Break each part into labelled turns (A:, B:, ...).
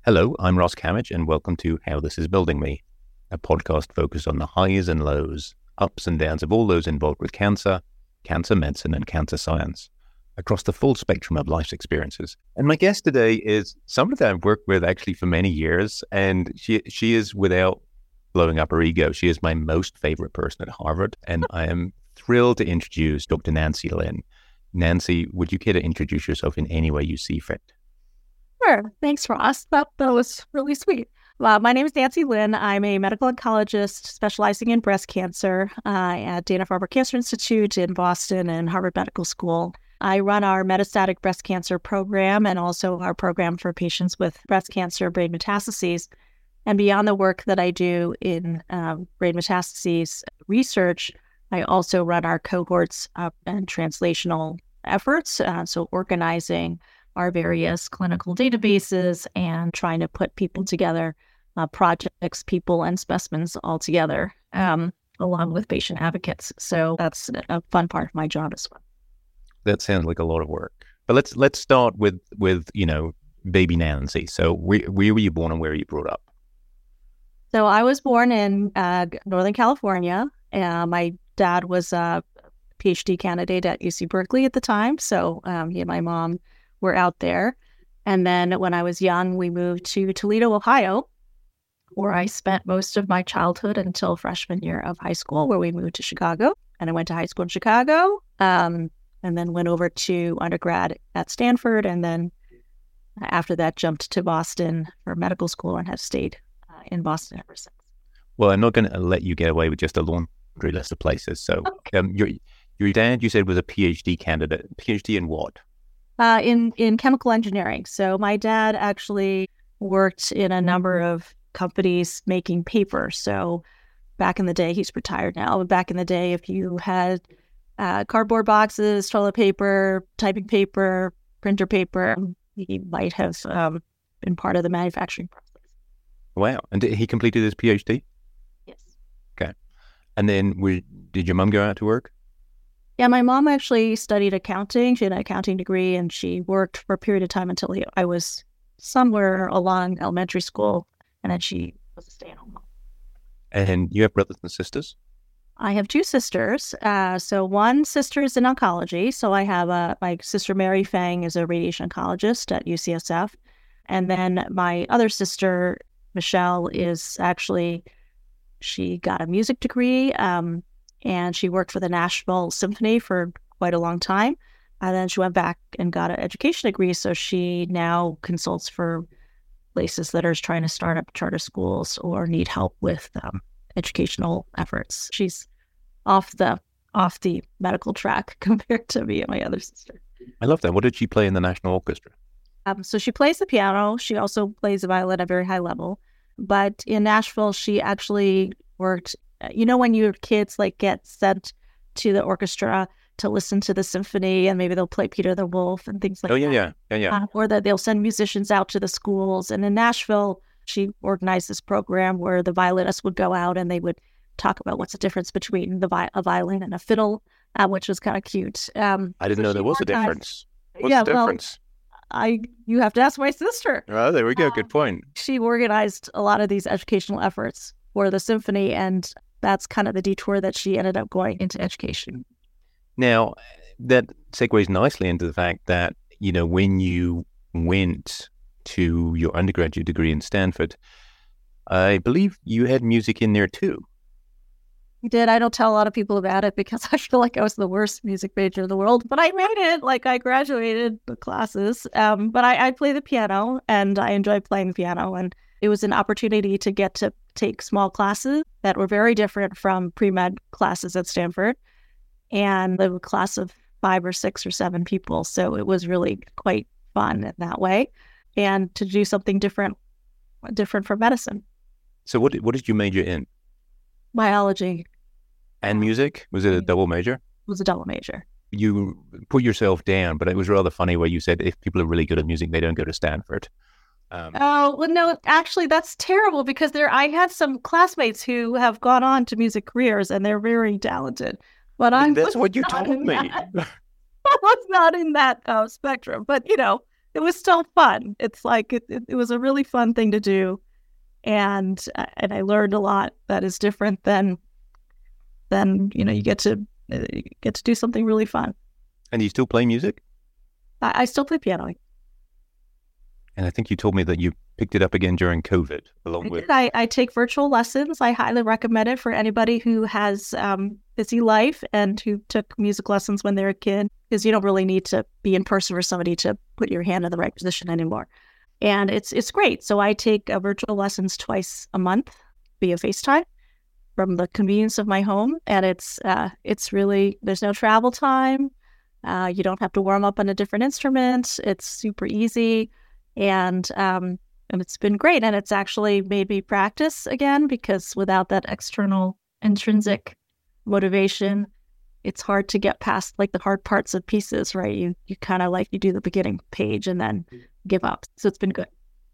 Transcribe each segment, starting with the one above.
A: Hello, I'm Ross Camage, and welcome to How This Is Building Me, a podcast focused on the highs and lows, ups and downs of all those involved with cancer, cancer medicine, and cancer science, across the full spectrum of life's experiences. And my guest today is somebody that I've worked with actually for many years, and she is, without blowing up her ego, she is my most favorite person at Harvard, and I am thrilled to introduce Dr. Nancy Lin. Nancy, would you care to introduce yourself in any way you see fit?
B: Sure. Thanks, Ross. That was really sweet. My name is Nancy Lin. I'm a medical oncologist specializing in breast cancer at Dana-Farber Cancer Institute in Boston and Harvard Medical School. I run our metastatic breast cancer program and also our program for patients with breast cancer brain metastases. And beyond the work that I do in brain metastases research, I also run our cohorts and translational efforts, so organizing our various clinical databases and trying to put people together, projects, people, and specimens all together, along with patient advocates. So that's a fun part of my job as well.
A: That sounds like a lot of work. But let's start with baby Nancy. So where were you born and where were you brought up?
B: So I was born in Northern California. My dad was a PhD candidate at UC Berkeley at the time. So he and my mom were out there. And then when I was young, we moved to Toledo, Ohio, where I spent most of my childhood until freshman year of high school, where we moved to Chicago. And I went to high school in Chicago, and then went over to undergrad at Stanford. And then after that, jumped to Boston for medical school and have stayed in Boston ever since.
A: Well, I'm not going to let you get away with just a laundry list of places. So
B: Okay.
A: your dad, you said, was a PhD candidate. PhD in what?
B: In chemical engineering. So my dad actually worked in a number of companies making paper. So back in the day, he's retired now, but back in the day, if you had cardboard boxes, toilet paper, typing paper, printer paper, he might have been part of the manufacturing process.
A: Wow. And he completed his PhD?
B: Yes.
A: Okay. And then did your mom go out to work?
B: Yeah, my mom actually studied accounting. She had an accounting degree, and she worked for a period of time until I was somewhere along elementary school, and then she was a stay-at-home mom.
A: And you have brothers and sisters?
B: I have two sisters. So one sister is in oncology. So I have my sister Mary Fang is a radiation oncologist at UCSF. And then my other sister, Michelle, she got a music degree. And she worked for the Nashville Symphony for quite a long time. And then she went back and got an education degree. So she now consults for places that are trying to start up charter schools or need help with educational efforts. She's off the medical track compared to me and my other sister.
A: I love that. What did she play in the National Orchestra?
B: So she plays the piano. She also plays the violin at a very high level. But in Nashville, she actually worked. When your kids get sent to the orchestra to listen to the symphony, and maybe they'll play Peter the Wolf and things like that.
A: Yeah.
B: Or that they'll send musicians out to the schools. And in Nashville, she organized this program where the violinists would go out and they would talk about what's the difference between a violin and a fiddle, which was kind of cute.
A: I didn't know there was a difference. What's the difference?
B: You have to ask my sister.
A: Oh, there we go. Good point.
B: She organized a lot of these educational efforts for the symphony, and that's kind of the detour that she ended up going into education.
A: Now, that segues nicely into the fact that, when you went to your undergraduate degree in Stanford, I believe you had music in there too.
B: I did. I don't tell a lot of people about it because I feel like I was the worst music major in the world, but I made it. I graduated the classes. But I play the piano, and I enjoy playing the piano. And it was an opportunity to get to take small classes that were very different from pre-med classes at Stanford, and a class of 5 or 6 or 7 people. So it was really quite fun in that way, and to do something different from medicine.
A: So what did you major in?
B: Biology.
A: And music? Was it a double major?
B: It was a double major.
A: You put yourself down, but it was rather funny where you said if people are really good at music, they don't go to Stanford.
B: No, actually, that's terrible because I had some classmates who have gone on to music careers and they're very talented. But
A: that's what you told me.
B: I was not in that spectrum. But, it was still fun. It's like it was a really fun thing to do, and I learned a lot that is different than you get to do something really fun.
A: And you still play music?
B: I still play piano.
A: And I think you told me that you picked it up again during COVID, along with...
B: I take virtual lessons. I highly recommend it for anybody who has busy life and who took music lessons when they were a kid, because you don't really need to be in person for somebody to put your hand in the right position anymore. And it's great. So I take virtual lessons twice a month via FaceTime from the convenience of my home. And it's really, there's no travel time. You don't have to warm up on a different instrument. It's super easy. And it's been great. And it's actually made me practice again, because without that external intrinsic motivation, it's hard to get past like the hard parts of pieces, right? You kind of like, you do the beginning page and then give up. So it's been good.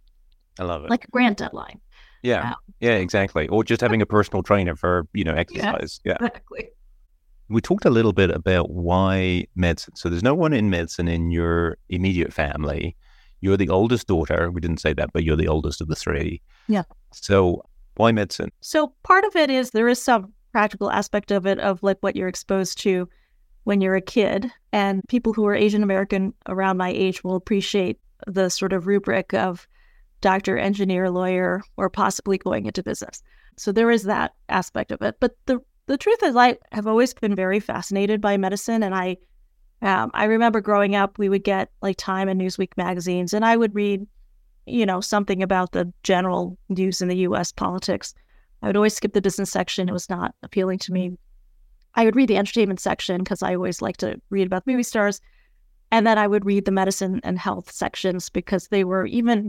A: I love it.
B: Like a grant deadline.
A: Yeah. Yeah, exactly. Or just having a personal trainer for, exercise. Yeah.
B: Exactly.
A: We talked a little bit about why medicine. So there's no one in medicine in your immediate family. You're the oldest daughter. We didn't say that, but you're the oldest of the three.
B: Yeah.
A: So why medicine?
B: So part of it is there is some practical aspect of it, of like what you're exposed to when you're a kid. And people who are Asian American around my age will appreciate the sort of rubric of doctor, engineer, lawyer, or possibly going into business. So there is that aspect of it. But the truth is, I have always been very fascinated by medicine. And I remember growing up, we would get like Time and Newsweek magazines, and I would read, something about the general news in the U.S. politics. I would always skip the business section. It was not appealing to me. I would read the entertainment section because I always like to read about movie stars. And then I would read the medicine and health sections because they were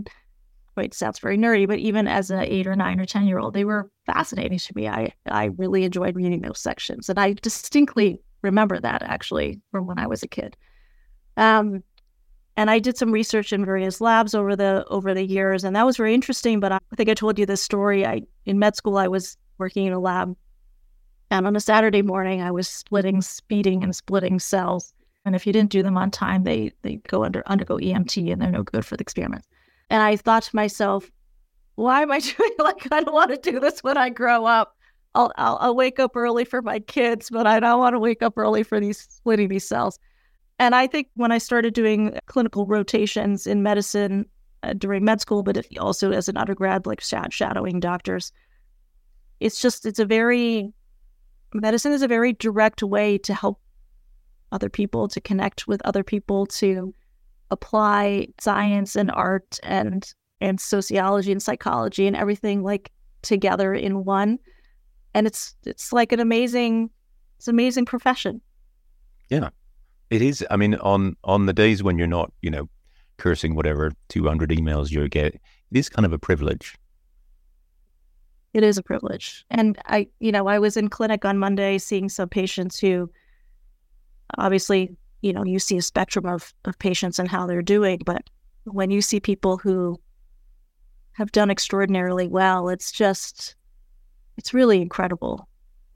B: it sounds very nerdy, but even as an 8 or 9 or 10-year-old, they were fascinating to me. I really enjoyed reading those sections. And I distinctly remember that actually from when I was a kid. And I did some research in various labs over the years, and that was very interesting. But I think I told you this story. In med school, I was working in a lab, and on a Saturday morning, I was speeding and splitting cells. And if you didn't do them on time, they undergo EMT, and they're no good for the experiments. And I thought to myself, why am I doing I don't want to do this when I grow up. I'll wake up early for my kids, but I don't want to wake up early for splitting these cells. And I think when I started doing clinical rotations in medicine during med school, but also as an undergrad, like shadowing doctors, medicine is a very direct way to help other people, to connect with other people, to apply science and art and sociology and psychology and everything like together in one. And it's like an amazing profession.
A: Yeah, it is. I mean, on the days when you're not, cursing whatever 200 emails you get, it is kind of a privilege.
B: It is a privilege. And I was in clinic on Monday seeing some patients who obviously, you see a spectrum of patients and how they're doing. But when you see people who have done extraordinarily well, it's really incredible.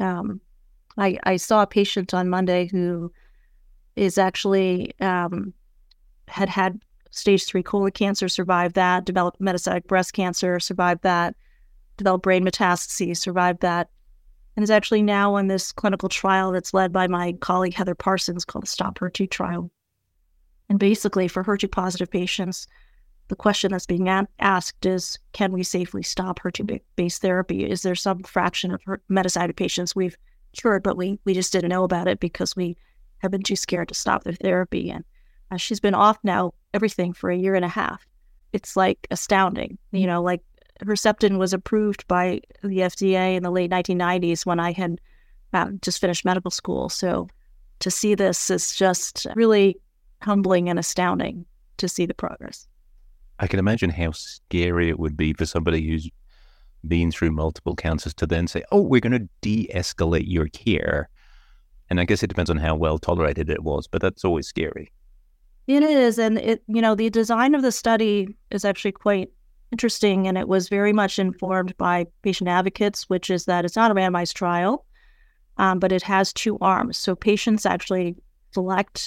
B: I saw a patient on Monday who is actually had stage 3 colon cancer, survived that, developed metastatic breast cancer, survived that, developed brain metastases, survived that, and is actually now on this clinical trial that's led by my colleague Heather Parsons called the Stop HER2 trial. And basically for HER2 positive patients, the question that's being asked is, can we safely stop HER2-based therapy? Is there some fraction of metastatic patients we've cured, but we just didn't know about it because we have been too scared to stop their therapy? And she's been off now everything for a year and a half. It's like astounding. Herceptin was approved by the FDA in the late 1990s when I had just finished medical school. So to see this is just really humbling and astounding to see the progress.
A: I can imagine how scary it would be for somebody who's been through multiple cancers to then say, oh, we're going to de-escalate your care. And I guess it depends on how well tolerated it was, but that's always scary.
B: It is. And the design of the study is actually quite interesting, and it was very much informed by patient advocates, which is that it's not a randomized trial, but it has 2 arms. So patients actually select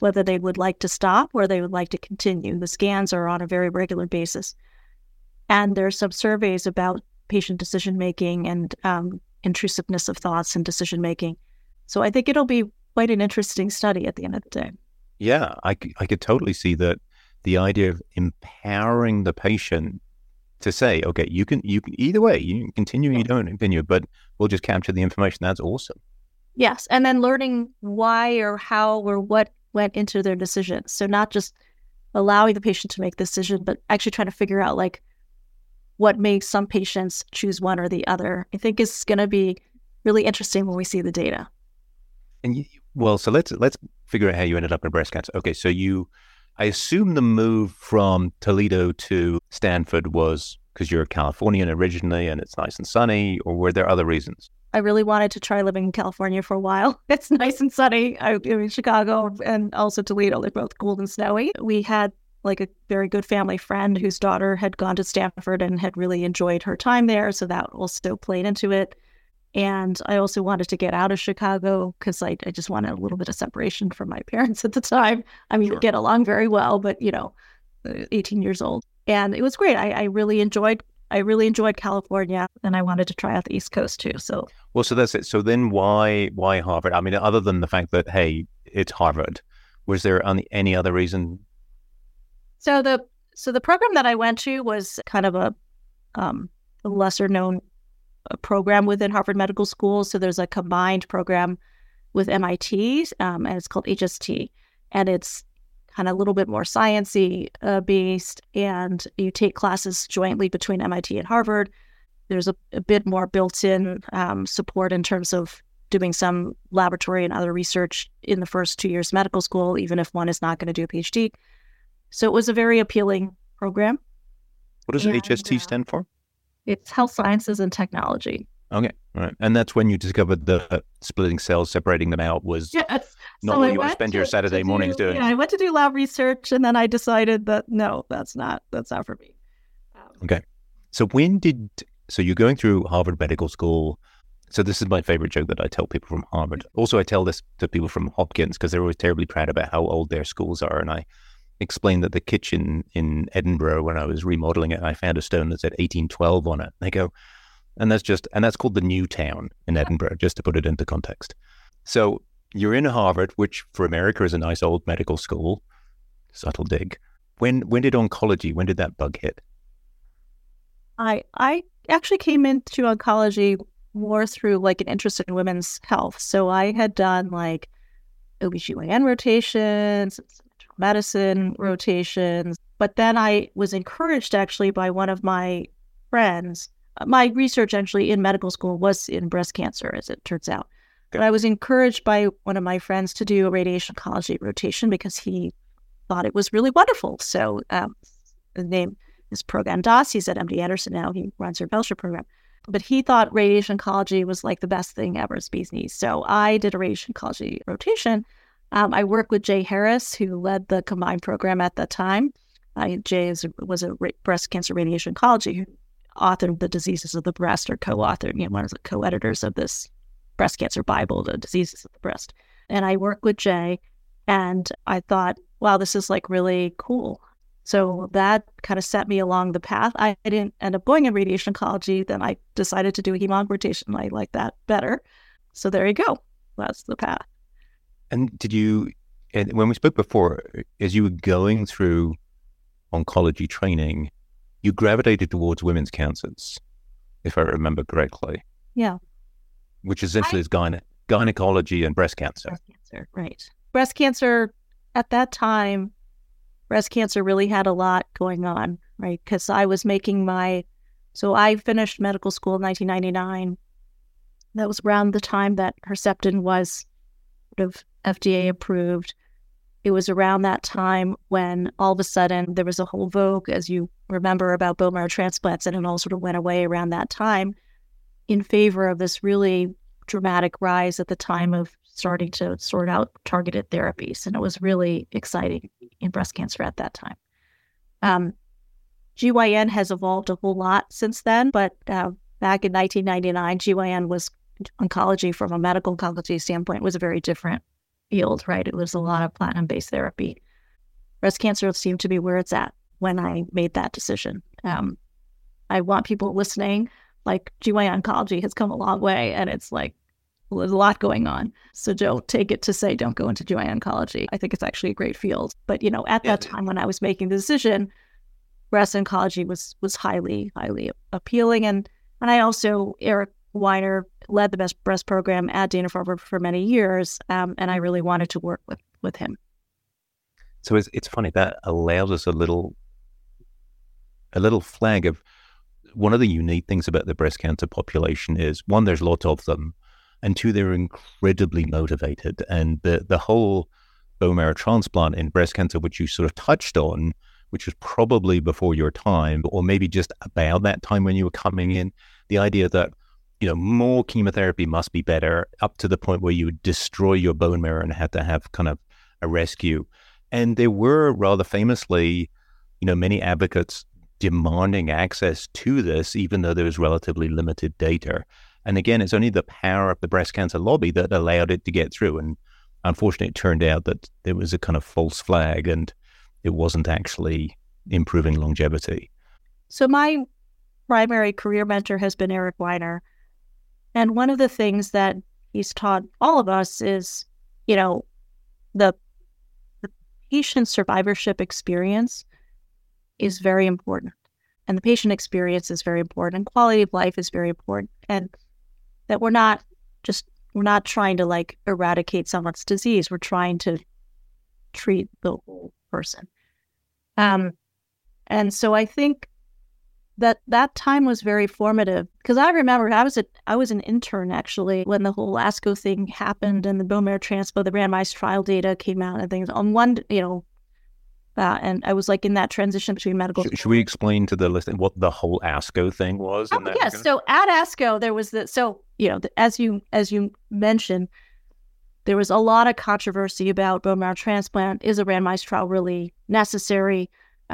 B: whether they would like to stop or they would like to continue. The scans are on a very regular basis. And there's some surveys about patient decision-making and intrusiveness of thoughts and decision-making. So I think it'll be quite an interesting study at the end of the day.
A: Yeah, I could totally see that the idea of empowering the patient to say, okay, you can either way, you can continue, you don't continue, but we'll just capture the information. That's awesome.
B: Yes. And then learning why or how or what went into their decision. So not just allowing the patient to make the decision, but actually trying to figure out like what makes some patients choose one or the other. I think is going to be really interesting when we see the data.
A: And so let's figure out how you ended up in breast cancer. Okay, so I assume the move from Toledo to Stanford was because you're a Californian originally and it's nice and sunny, or were there other reasons?
B: I really wanted to try living in California for a while. It's nice and sunny. I'm in Chicago and also Toledo. They're both cold and snowy. We had like a very good family friend whose daughter had gone to Stanford and had really enjoyed her time there. So that also played into it. And I also wanted to get out of Chicago because I just wanted a little bit of separation from my parents at the time. I mean,
A: Sure.
B: We get along very well, but 18 years old. And it was great. I really enjoyed California, and I wanted to try out the East Coast too. So
A: that's it. So then why Harvard? I mean, other than the fact that, hey, it's Harvard, was there any other reason?
B: So the program that I went to was kind of a lesser known program within Harvard Medical School. So there's a combined program with MIT, and it's called HST, and it's kind of a little bit more sciencey based, and you take classes jointly between MIT and Harvard. There's a bit more built-in support in terms of doing some laboratory and other research in the first 2 years of medical school, even if one is not going to do a PhD. So it was a very appealing program.
A: What does HST stand for?
B: It's Health Sciences and Technology.
A: Okay, all right. And that's when you discovered the splitting cells, separating them out was not what you want to spend your Saturday mornings doing.
B: Yeah, I went to do lab research, and then I decided that no, that's not for me.
A: Okay. So you're going through Harvard Medical School. So this is my favorite joke that I tell people from Harvard. Also, I tell this to people from Hopkins because they're always terribly proud about how old their schools are. And I explained that the kitchen in Edinburgh, when I was remodeling it, I found a stone that said 1812 on it. They go, and that's called the New Town in Edinburgh, just to put it into context. So you're in Harvard, which for America is a nice old medical school. Subtle dig. When did that bug hit?
B: I actually came into oncology more through like an interest in women's health. So I had done like OBGYN rotations, medicine rotations, but then I was encouraged actually by one of my friends. My research actually in medical school was in breast cancer, as it turns out. But I was encouraged by one of my friends to do a radiation oncology rotation because he thought it was really wonderful. So the name is Progan Das. He's at MD Anderson now. He runs her fellowship program. But he thought radiation oncology was like the best thing ever, as bee's knees. So I did a radiation oncology rotation. I worked with Jay Harris, who led the combined program at that time. Jay was a breast cancer radiation oncology who authored The Diseases of the Breast, or co-authored, one of the co-editors of this breast cancer Bible, The Diseases of the Breast. And I worked with Jay, and I thought, wow, this is like really cool. So that kind of set me along the path. I didn't end up going in radiation oncology. Then I decided to do a hem-onc rotation. I like that better. So there you go. That's the path.
A: And when we spoke before, as you were going through oncology training, you gravitated towards women's cancers, if I remember correctly.
B: Yeah.
A: Which essentially is gynecology and breast cancer.
B: Breast cancer, right. Breast cancer, at that time, breast cancer really had a lot going on, right? Because I was making so I finished medical school in 1999. That was around the time that Herceptin was sort of FDA approved. It was around that time when all of a sudden there was a whole vogue, as you remember, about bone marrow transplants, and it all sort of went away around that time in favor of this really dramatic rise at the time of starting to sort out targeted therapies. And it was really exciting in breast cancer at that time. GYN has evolved a whole lot since then, but back in 1999, GYN was oncology from a medical oncology standpoint was a very different field, right? It was a lot of platinum-based therapy. Breast cancer seemed to be where it's at when I made that decision. I want people listening, like GYN oncology has come a long way, and it's like, well, there's a lot going on. So don't take it to say don't go into GYN oncology. I think it's actually a great field. But, at that time when I was making the decision, breast oncology was highly, highly appealing. And I also, Eric Weiner led the Best Breast program at Dana-Farber for many years, and I really wanted to work with him.
A: So it's funny, that allows us a little flag of one of the unique things about the breast cancer population is, one, there's lots of them, and two, they're incredibly motivated. And the whole bone marrow transplant in breast cancer, which you sort of touched on, which was probably before your time, or maybe just about that time when you were coming in, the idea that, more chemotherapy must be better, up to the point where you would destroy your bone marrow and had to have kind of a rescue. And there were, rather famously, many advocates demanding access to this, even though there was relatively limited data. And again, it's only the power of the breast cancer lobby that allowed it to get through. And unfortunately, it turned out that there was a kind of false flag and it wasn't actually improving longevity.
B: So my primary career mentor has been Eric Weiner. And one of the things that he's taught all of us is, the patient survivorship experience is very important. And the patient experience is very important. And quality of life is very important. And that we're not trying to like eradicate someone's disease. We're trying to treat the whole person. And so I think that time was very formative, because I remember I was an intern actually when the whole ASCO thing happened and the bone marrow transplant, the randomized trial data came out and things on one, and I was like in that transition between medical.
A: Should we explain to the listener what the whole ASCO thing was?
B: Yes. So at ASCO, there was as you mentioned, there was a lot of controversy about bone marrow transplant. Is a randomized trial really necessary?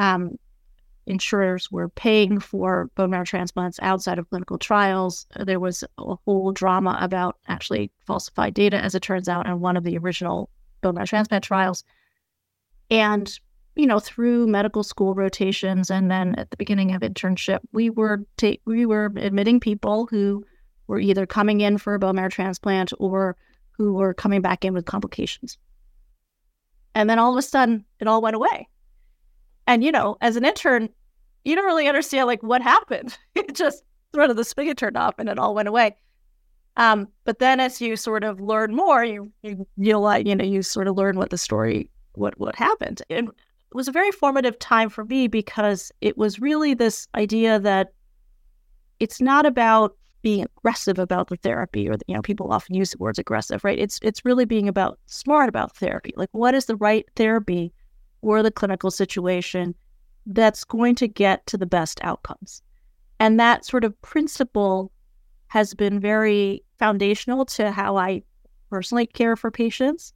B: Insurers were paying for bone marrow transplants outside of clinical trials. There was a whole drama about actually falsified data, as it turns out, in one of the original bone marrow transplant trials. And, through medical school rotations and then at the beginning of internship, we were admitting people who were either coming in for a bone marrow transplant or who were coming back in with complications. And then all of a sudden, it all went away. And, as an intern, you don't really understand like what happened. It just sort of the spigot turned off and it all went away. But then as you sort of learn more, you sort of learn what the story, what happened. And it was a very formative time for me because it was really this idea that it's not about being aggressive about the therapy, or people often use the words aggressive, right? It's really being about smart about therapy. Like, what is the right therapy for the clinical situation that's going to get to the best outcomes? And that sort of principle has been very foundational to how I personally care for patients.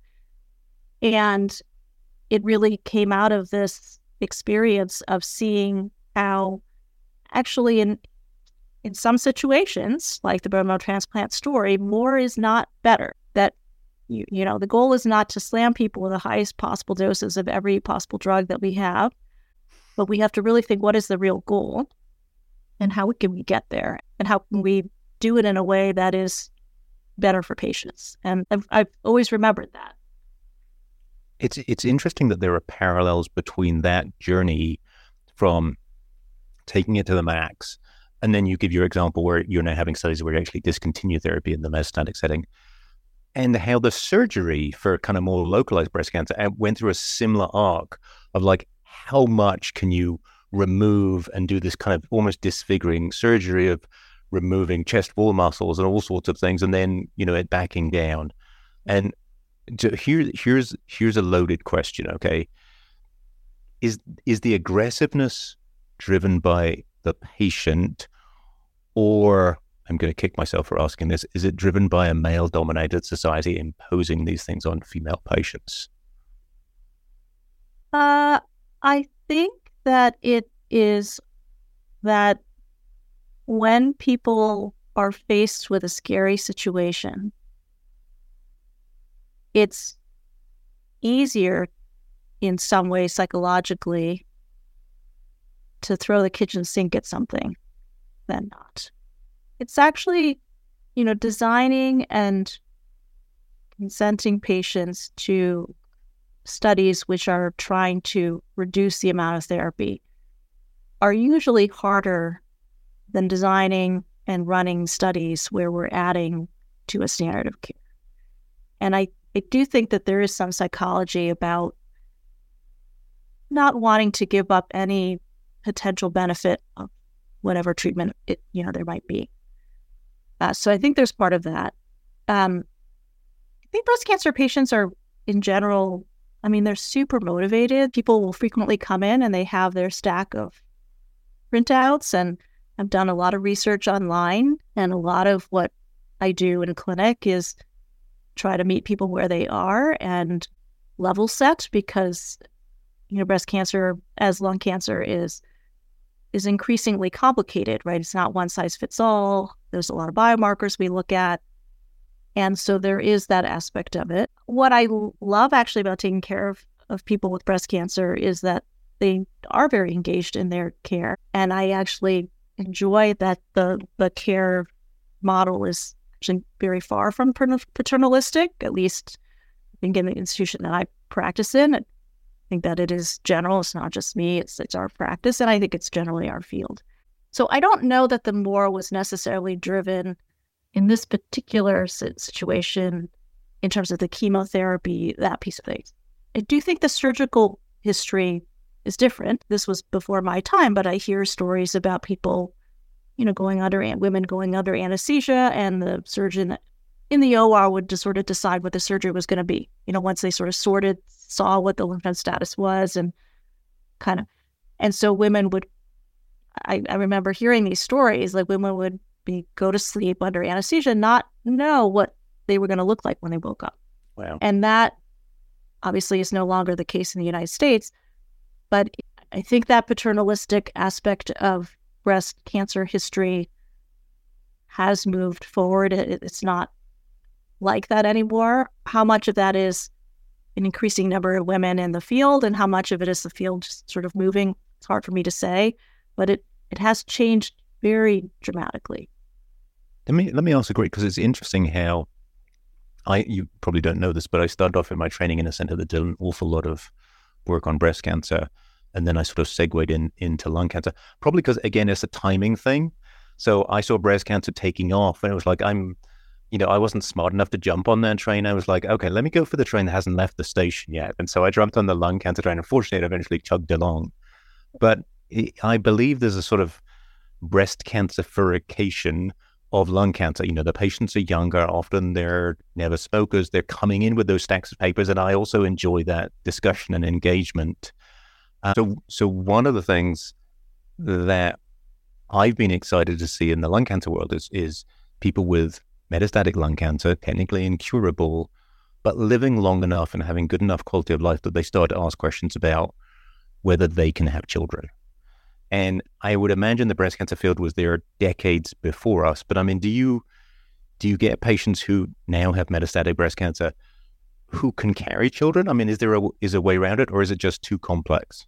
B: And it really came out of this experience of seeing how actually in some situations, like the bone marrow transplant story, more is not better. That the goal is not to slam people with the highest possible doses of every possible drug that we have, but we have to really think, what is the real goal and how can we get there and how can we do it in a way that is better for patients? And I've always remembered that.
A: It's interesting that there are parallels between that journey from taking it to the max, and then you give your example where you're now having studies where you actually discontinue therapy in the metastatic setting, and how the surgery for kind of more localized breast cancer went through a similar arc of like, how much can you remove and do this kind of almost disfiguring surgery of removing chest wall muscles and all sorts of things, and then, it backing down. And here's a loaded question, okay? Is the aggressiveness driven by the patient, or, I'm going to kick myself for asking this, is it driven by a male-dominated society imposing these things on female patients?
B: I think that it is that when people are faced with a scary situation, it's easier in some ways psychologically to throw the kitchen sink at something than not. It's actually, designing and consenting patients to studies which are trying to reduce the amount of therapy are usually harder than designing and running studies where we're adding to a standard of care. And I do think that there is some psychology about not wanting to give up any potential benefit of whatever treatment there might be. So I think there's part of that. I think breast cancer patients are, in general, they're super motivated. People will frequently come in and they have their stack of printouts, and I've done a lot of research online, and a lot of what I do in a clinic is try to meet people where they are and level set, because breast cancer, as lung cancer, is increasingly complicated, right? It's not one size fits all. There's a lot of biomarkers we look at. And so there is that aspect of it. What I love actually about taking care of people with breast cancer is that they are very engaged in their care. And I actually enjoy that the care model is actually very far from paternalistic, at least I think in the institution that I practice in. I think that it is general. It's not just me. It's our practice. And I think it's generally our field. So I don't know that the more was necessarily driven in this particular situation in terms of the chemotherapy, that piece of things. I do think the surgical history is different. This was before my time, but I hear stories about people, women going under anesthesia, and the surgeon in the OR would just sort of decide what the surgery was going to be. Once they sort of saw what the lymph node status was, and so women would, I remember hearing these stories, like women would go to sleep under anesthesia, not know what they were going to look like when they woke up.
A: Wow.
B: And that obviously is no longer the case in the United States. But I think that paternalistic aspect of breast cancer history has moved forward. It's not like that anymore. How much of that is an increasing number of women in the field, and how much of it is the field just sort of moving? It's hard for me to say, but it has changed very dramatically.
A: Let me ask a great, because it's interesting how you probably don't know this, but I started off in my training in a center that did an awful lot of work on breast cancer, and then I sort of segued into lung cancer, probably because, again, it's a timing thing. So I saw breast cancer taking off, and it was like I wasn't smart enough to jump on that train. I was like, okay, let me go for the train that hasn't left the station yet. And so I jumped on the lung cancer train. Unfortunately, it eventually chugged along. But I believe there's a sort of breast cancerification of lung cancer. The patients are younger. Often they're never smokers. They're coming in with those stacks of papers. And I also enjoy that discussion and engagement. So one of the things that I've been excited to see in the lung cancer world is people with metastatic lung cancer, technically incurable, but living long enough and having good enough quality of life that they start to ask questions about whether they can have children. And I would imagine the breast cancer field was there decades before us. But do you get patients who now have metastatic breast cancer who can carry children? Is there a way around it, or is it just too complex?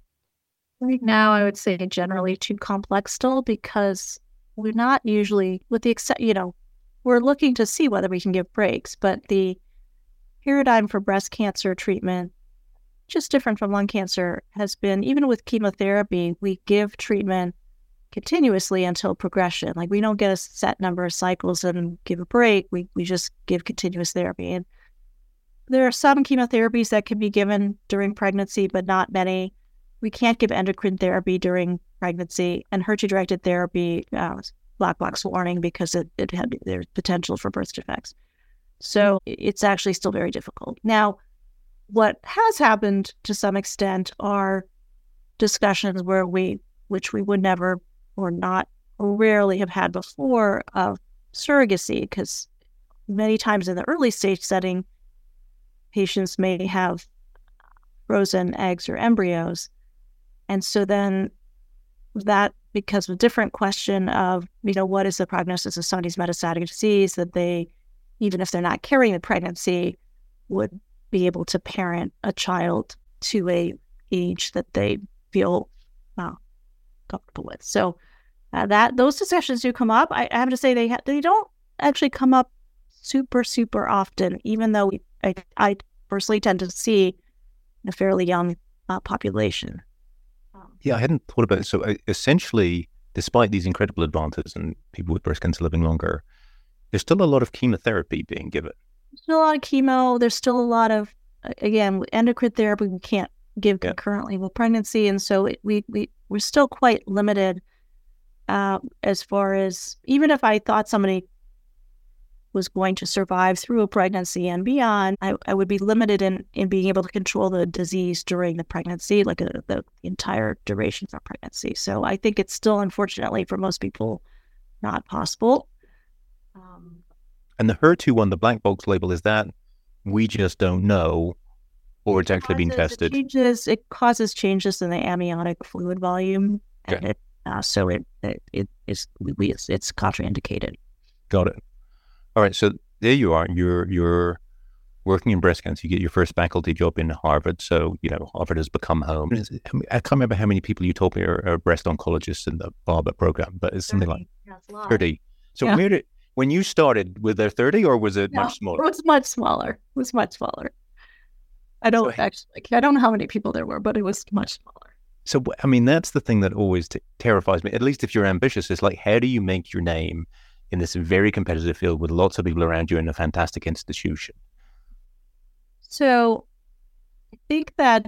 B: Right now, I would say generally too complex still, because we're not usually, with the we're looking to see whether we can give breaks, but the paradigm for breast cancer treatment, just different from lung cancer, has been, even with chemotherapy, we give treatment continuously until progression. Like, we don't get a set number of cycles and give a break. We just give continuous therapy. And there are some chemotherapies that can be given during pregnancy, but not many. We can't give endocrine therapy during pregnancy, and HER2-directed therapy, black box warning, because there's potential for birth defects. So it's actually still very difficult. Now, what has happened to some extent are discussions which we would never or rarely have had before, of surrogacy, because many times in the early stage setting, patients may have frozen eggs or embryos. And so then that becomes a different question of, what is the prognosis of somebody's metastatic disease, that they, even if they're not carrying the pregnancy, would be able to parent a child to a age that they feel comfortable with. So that those discussions do come up. I have to say they don't actually come up super often, even though I personally tend to see a fairly young population.
A: Yeah, I hadn't thought about it. So essentially, despite these incredible advances and people with breast cancer living longer, there's still a lot of chemotherapy being given.
B: There's still a lot of chemo. There's still a lot of, again, endocrine therapy we can't give concurrently with pregnancy. And so we're still quite limited as far as, even if I thought somebody was going to survive through a pregnancy and beyond, I would be limited in being able to control the disease during the pregnancy, like the entire duration of pregnancy. So I think it's still, unfortunately, for most people, not possible.
A: And the HER2 one, the black box label, is that we just don't know, or it's actually been tested?
B: It causes changes in the amniotic fluid volume, and so it's contraindicated.
A: Got it. All right, so there you are. You're working in breast cancer. You get your first faculty job in Harvard. So, Harvard has become home. I can't remember how many people you told me are breast oncologists in the Barber program, but it's something like 30. So when you started, were there 30 or was it much smaller?
B: It was much smaller. I don't know how many people there were, but it was much smaller.
A: So, I mean, that's the thing that always terrifies me, at least if you're ambitious. It's like, how do you make your name in this very competitive field with lots of people around you in a fantastic institution?
B: So I think that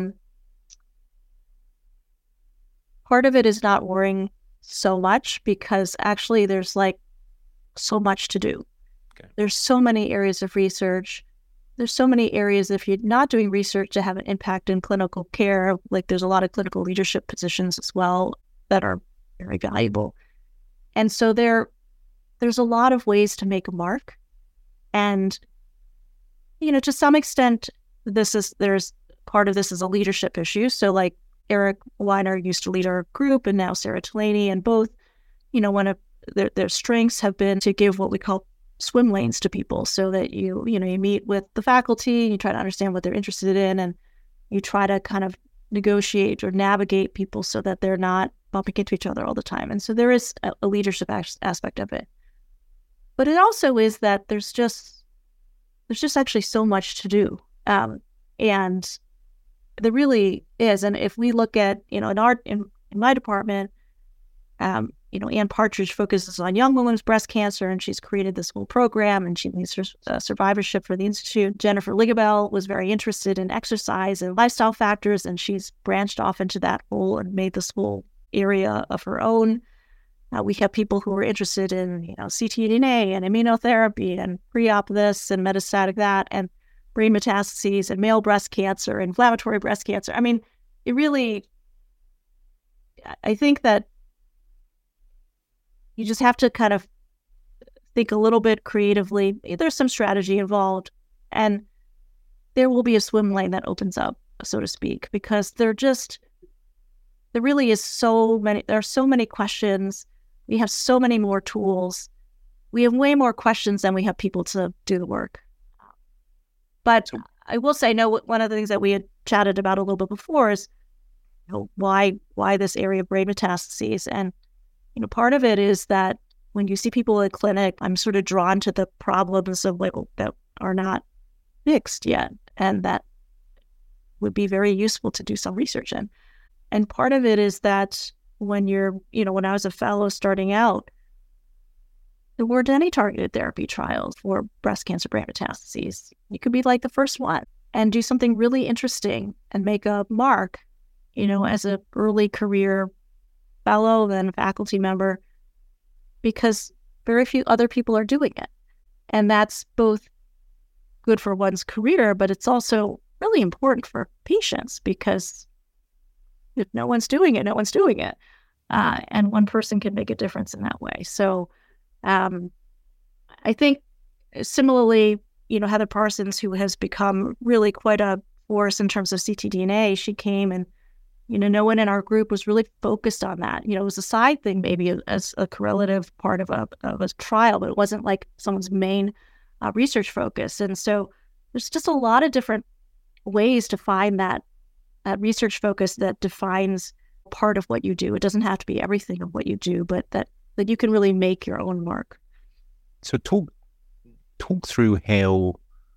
B: part of it is not worrying so much, because actually there's so much to do. Okay. There's so many areas of research. There's so many areas, if you're not doing research, to have an impact in clinical care. Like, there's a lot of clinical leadership positions as well that are very valuable. And so there's a lot of ways to make a mark. And, to some extent, there's part of this is a leadership issue. So like Eric Weiner used to lead our group, and now Sarah Tolaney, and both, one of their strengths have been to give what we call swim lanes to people, so that you meet with the faculty, you try to understand what they're interested in, and you try to kind of negotiate or navigate people so that they're not bumping into each other all the time. And so there is a leadership aspect of it. But it also is that there's just actually so much to do. And there really is. And if we look at, in my department, Ann Partridge focuses on young women's breast cancer, and she's created this whole program, and she leads survivorship for the Institute. Jennifer Ligabell was very interested in exercise and lifestyle factors, and she's branched off into that whole and made this whole area of her own. We have people who are interested in, ctDNA and immunotherapy and pre-op this and metastatic that, and brain metastases and male breast cancer, inflammatory breast cancer. I mean, I think that you just have to kind of think a little bit creatively. There's some strategy involved, and there will be a swim lane that opens up, so to speak, because there really is there are so many questions. We have so many more tools. We have way more questions than we have people to do the work. But I will say, one of the things that we had chatted about a little bit before is, why this area of brain metastases. And, part of it is that when you see people in clinic, I'm sort of drawn to the problems of that are not fixed yet, and that would be very useful to do some research in. And part of it is that when I was a fellow starting out, there weren't any targeted therapy trials for breast cancer brain metastases. You could be like the first one and do something really interesting and make a mark, as an early career fellow, then faculty member, because very few other people are doing it. And that's both good for one's career, but it's also really important for patients, because if no one's doing it, no one's doing it. And one person can make a difference in that way. So I think similarly, Heather Parsons, who has become really quite a force in terms of ctDNA, she came and, no one in our group was really focused on that. It was a side thing, maybe as a correlative part of a trial, but it wasn't like someone's main research focus. And so there's just a lot of different ways to find that research focus that defines part of what you do. It doesn't have to be everything of what you do, but that you can really make your own mark.
A: So talk through how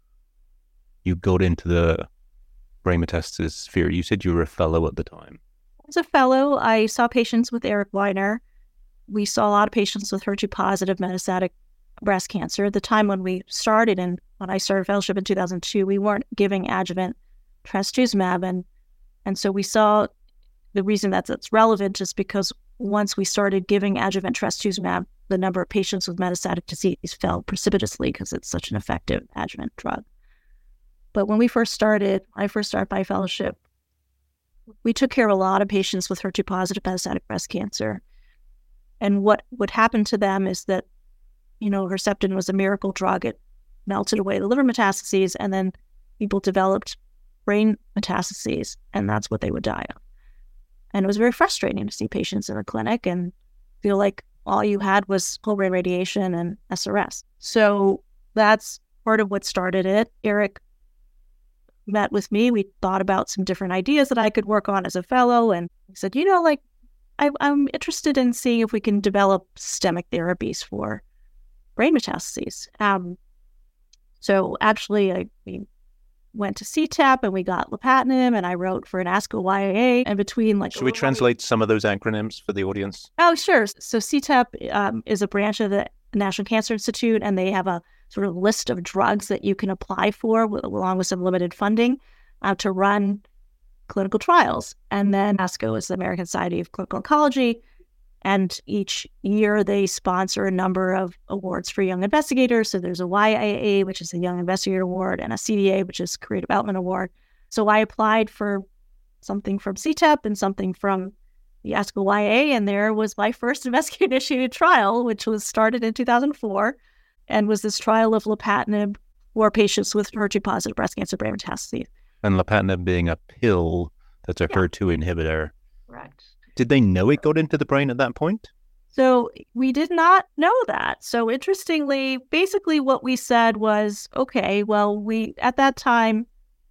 A: you got into the brain metastasis sphere. You said you were a fellow at the time.
B: As a fellow, I saw patients with Eric Weiner. We saw a lot of patients with HER2-positive metastatic breast cancer. At the time when I started fellowship in 2002, we weren't giving adjuvant trastuzumab. And so we saw the reason that's relevant is because once we started giving adjuvant trastuzumab, the number of patients with metastatic disease fell precipitously because it's such an effective adjuvant drug. But when I first started my fellowship, we took care of a lot of patients with HER2-positive metastatic breast cancer. And what would happen to them is that, Herceptin was a miracle drug. It melted away the liver metastases, and then people developed brain metastases, and that's what they would die of. And it was very frustrating to see patients in the clinic and feel like all you had was whole brain radiation and SRS. So that's part of what started it. Eric met with me. We thought about some different ideas that I could work on as a fellow. And he said, I'm interested in seeing if we can develop systemic therapies for brain metastases. So actually, we went to CTAP and we got lapatinib, and I wrote for an ASCO-YAA. And between
A: should we translate some of those acronyms for the audience?
B: Oh, sure. So CTAP is a branch of the National Cancer Institute, and they have a sort of list of drugs that you can apply for, along with some limited funding, to run clinical trials. And then ASCO is the American Society of Clinical Oncology, and each year they sponsor a number of awards for young investigators. So there's a YIAA, which is a Young Investigator Award, and a CDA, which is Career Development Award. So I applied for something from CTAP and something from the ASCO-YAA, and there was my first investigator-initiated trial, which was started in 2004, and was this trial of lapatinib for patients with HER2-positive breast cancer brain metastases.
A: And lapatinib being a pill that's a HER2 inhibitor.
B: Correct.
A: Did they know it got into the brain at that point?
B: So we did not know that. So interestingly, basically what we said was, okay, well, at that time,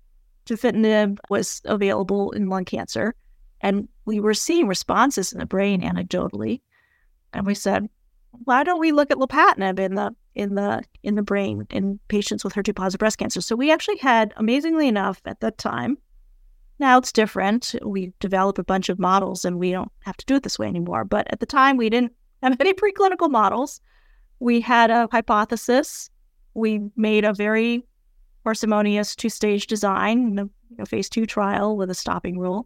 B: gefitinib was available in lung cancer, and we were seeing responses in the brain anecdotally. And we said, why don't we look at lapatinib in the brain in patients with HER2-positive breast cancer? So we actually had, amazingly enough, at that time. Now it's different. We developed a bunch of models, and we don't have to do it this way anymore. But at the time, we didn't have any preclinical models. We had a hypothesis. We made a very parsimonious 2-stage design, a phase 2 trial with a stopping rule.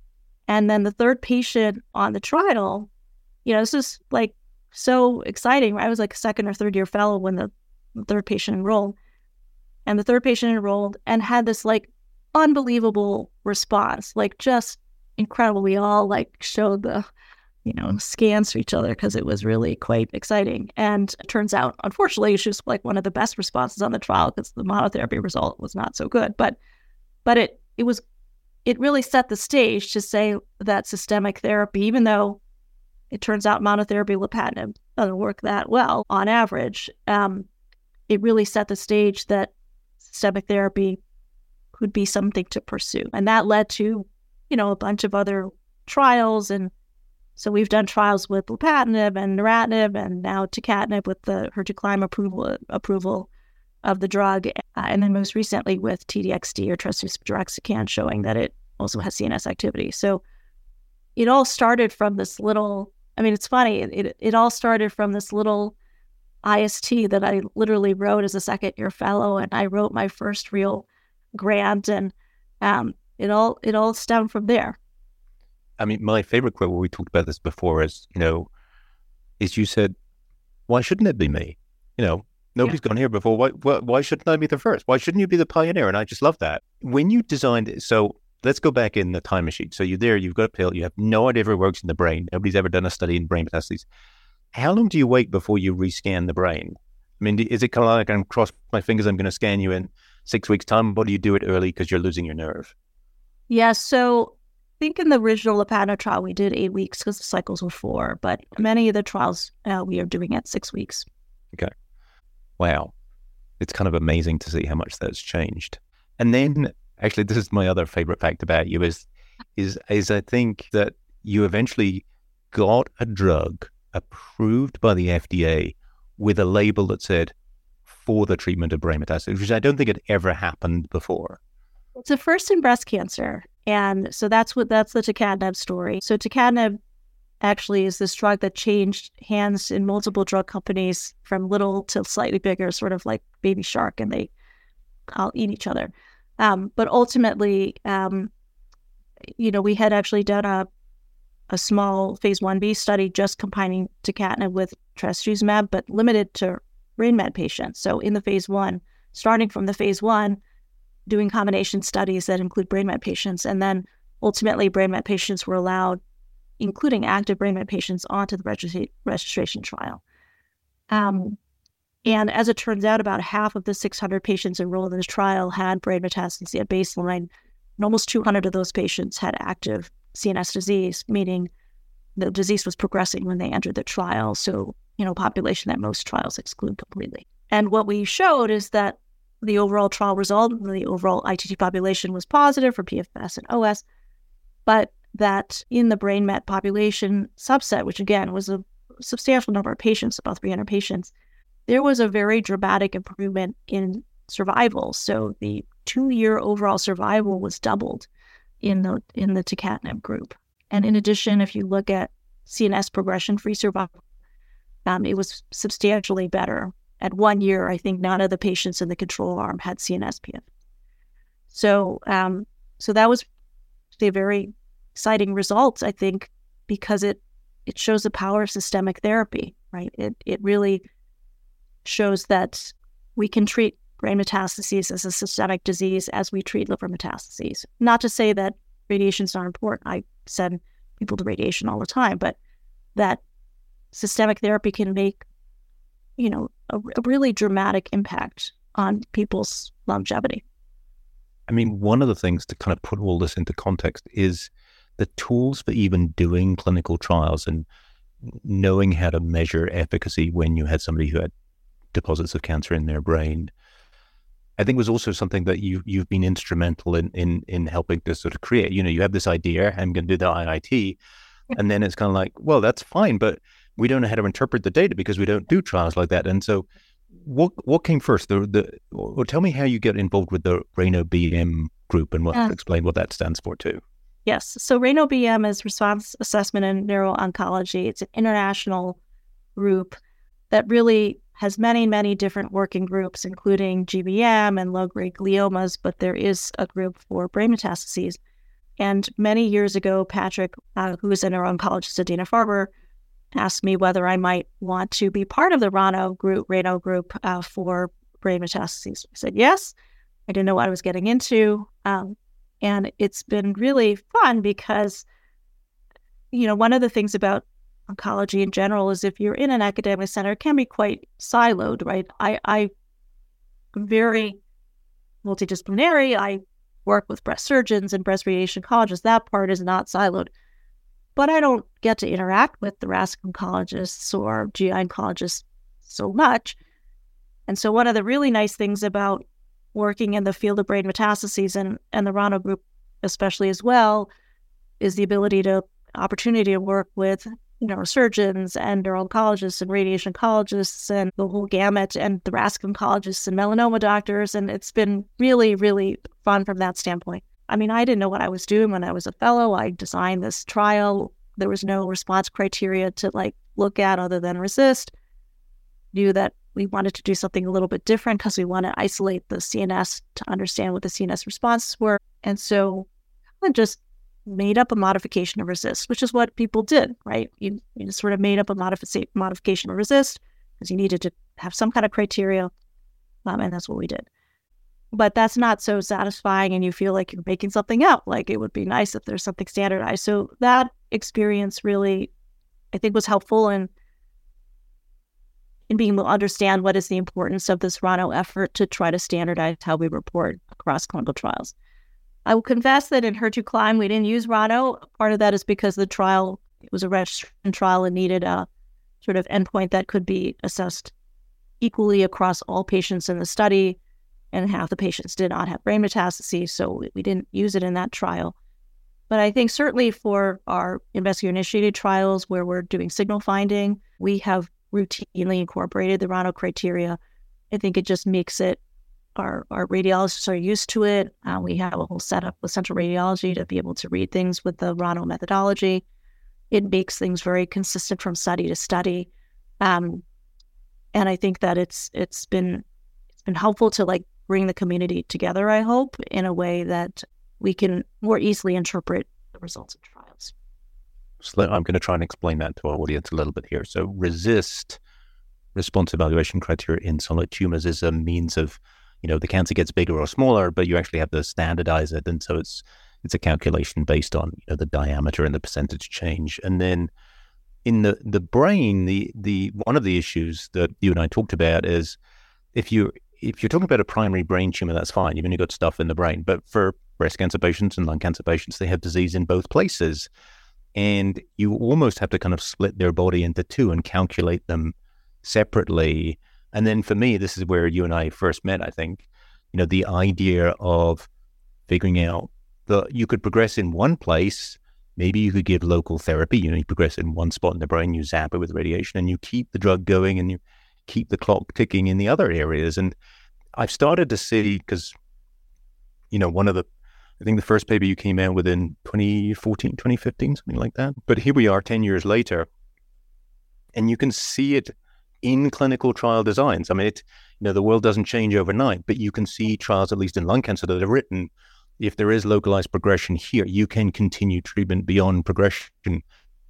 B: And then the third patient on the trial, this is like so exciting. I was like a second or third year fellow when the third patient enrolled. And the third patient enrolled and had this like unbelievable response, like just incredible. We all like showed the, scans to each other because it was really quite exciting. And it turns out, unfortunately, she was like one of the best responses on the trial because the monotherapy result was not so good. But it really set the stage to say that systemic therapy, even though it turns out monotherapy lapatinib doesn't work that well on average, it really set the stage that systemic therapy could be something to pursue. And that led to, a bunch of other trials. And so we've done trials with lapatinib and neratinib and now tucatinib with the HER2-CLIMB approval of the drug. And then most recently with T-DXd or trastuzumab deruxtecan, showing that it also has CNS activity. So it all started from this little, it's funny, it all started from this little IST that I literally wrote as a second year fellow, and I wrote my first real grant, and it all stemmed from there.
A: My favorite quote, we talked about this before, is you said, why shouldn't it be me? Nobody's gone here before. Why shouldn't I be the first? Why shouldn't you be the pioneer? And I just love that. When you designed it, so let's go back in the time machine. So you've got a pill, you have no idea if it works in the brain. Nobody's ever done a study in brain metastases. How long do you wait before you rescan the brain? Is it kind of like, I'm cross my fingers, I'm going to scan you in 6 weeks' time, but do you do it early because you're losing your nerve?
B: Yeah, so I think in the original lapatinib trial, we did 8 weeks because the cycles were 4, but many of the trials we are doing at 6 weeks.
A: Okay. Wow. It's kind of amazing to see how much that's changed. And then, actually, this is my other favorite fact about you is I think that you eventually got a drug approved by the FDA with a label that said for the treatment of brain metastases, which I don't think had ever happened before.
B: It's a first in breast cancer. And so that's the tucatinib story. So tucatinib actually is this drug that changed hands in multiple drug companies from little to slightly bigger, sort of like Baby Shark, and they all eat each other. But ultimately, we had actually done a small phase 1b study just combining tucatinib with trastuzumab, but limited to brain met patients. So in the phase 1, starting from the phase 1, doing combination studies that include brain met patients, and then ultimately brain met patients were allowed, including active brain met patients, onto the registration trial. And as it turns out, about half of the 600 patients enrolled in this trial had brain metastases at baseline, and almost 200 of those patients had active CNS disease, meaning the disease was progressing when they entered the trial. So, population that most trials exclude completely. And what we showed is that the overall trial result, the overall ITT population was positive for PFS and OS, but that in the brain met population subset, which again was a substantial number of patients, about 300 patients, there was a very dramatic improvement in survival. So the 2-year overall survival was doubled in the tucatinib group. And in addition, if you look at CNS progression-free survival, it was substantially better. At 1 year, I think none of the patients in the control arm had CNS PFS. So that was a very exciting result, I think, because it shows the power of systemic therapy, right? It really shows that we can treat brain metastases as a systemic disease as we treat liver metastases. Not to say that radiation is not important. I send people to radiation all the time, but that systemic therapy can make, a really dramatic impact on people's longevity.
A: I mean, one of the things to kind of put all this into context is the tools for even doing clinical trials and knowing how to measure efficacy when you had somebody who had deposits of cancer in their brain. I think was also something that you've been instrumental in helping to sort of create. You have this idea, I'm going to do the IIT, and then it's kind of like, well, that's fine, but we don't know how to interpret the data because we don't do trials like that. And so what came first? Tell me how you get involved with the RANO-BM group and explain what that stands for too.
B: Yes. So RANO-BM is Response Assessment in Neuro-Oncology. It's an international group that really has many, many different working groups, including GBM and low-grade gliomas, but there is a group for brain metastases. And many years ago, Patrick, who is a neuro-oncologist at Dana-Farber, asked me whether I might want to be part of the RANO group for brain metastases. I said yes. I didn't know what I was getting into. And it's been really fun because, one of the things about oncology in general is if you're in an academic center, it can be quite siloed, right? I'm very multidisciplinary. I work with breast surgeons and breast radiation oncologists. That part is not siloed. But I don't get to interact with thoracic oncologists or GI oncologists so much. And so one of the really nice things about working in the field of brain metastases and the RANO group especially as well is the opportunity to work with neurosurgeons and neuro-oncologists and radiation oncologists and the whole gamut and thoracic oncologists and melanoma doctors. And it's been really, really fun from that standpoint. I mean, I didn't know what I was doing when I was a fellow. I designed this trial. There was no response criteria to look at other than RECIST. Knew that we wanted to do something a little bit different because we want to isolate the CNS to understand what the CNS responses were. And so I just made up a modification of RECIST, which is what people did, right? You just sort of made up a modification of RECIST because you needed to have some kind of criteria, and that's what we did. But that's not so satisfying, and you feel like you're making something up. Like it would be nice if there's something standardized. So that experience really, I think, was helpful in being able to understand what is the importance of this RANO effort to try to standardize how we report across clinical trials. I will confess that in HER2CLIMB, we didn't use RANO. Part of that is because the trial, it was a registration trial and needed a sort of endpoint that could be assessed equally across all patients in the study, and half the patients did not have brain metastases, so we didn't use it in that trial. But I think certainly for our investigator-initiated trials where we're doing signal finding, we have routinely incorporated the RANO criteria. I think it just makes it, our radiologists are used to it. We have a whole setup with central radiology to be able to read things with the RANO methodology. It makes things very consistent from study to study. And I think that it's been helpful to like bring the community together, I hope, in a way that we can more easily interpret the results of trials.
A: So I'm going to try and explain that to our audience a little bit here. So RECIST, response evaluation criteria in solid tumors, is a means of, the cancer gets bigger or smaller, but you actually have to standardize it. And so it's a calculation based on the diameter and the percentage change. And then in the brain, the one of the issues that you and I talked about is if you're talking about a primary brain tumor, that's fine. You've only got stuff in the brain. But for breast cancer patients and lung cancer patients, they have disease in both places. And you almost have to kind of split their body into two and calculate them separately. And then for me, this is where you and I first met, I think, the idea of figuring out that you could progress in one place. Maybe you could give local therapy. You progress in one spot in the brain, you zap it with radiation, and you keep the drug going and you keep the clock ticking in the other areas. And I've started to see, because, I think the first paper you came out with in 2014, 2015, something like that. But here we are 10 years later, and you can see it in clinical trial designs. I mean, the world doesn't change overnight, but you can see trials, at least in lung cancer, that are written, if there is localized progression here, you can continue treatment beyond progression.